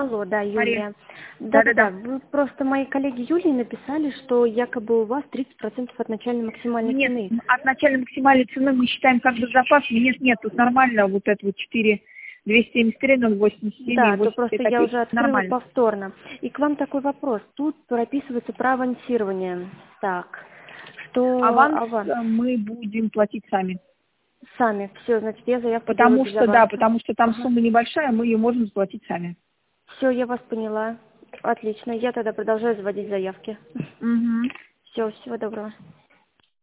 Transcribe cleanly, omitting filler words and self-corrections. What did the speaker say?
Алло, да, Мария. Юлия. Да-да-да, Да-да-да. вы просто моей коллеге Юлии написали, что якобы у вас 30% от начальной максимальной Нет, цены. от начальной максимальной цены мы считаем как бы запас. Нет, тут нормально, вот это вот 4 273 087 и Да, то 80 просто я копеек. уже открыла Нормально. повторно. И к вам такой вопрос. Тут прописывается про авансирование. Так, что Аванс мы будем платить сами. сами. Все, значит, я заявку делаю Потому без что, да, аванса. потому что там Ага. сумма небольшая, мы ее можем заплатить сами. Все, я вас поняла. Отлично. Я тогда продолжаю заводить заявки. Угу. Все, всего доброго.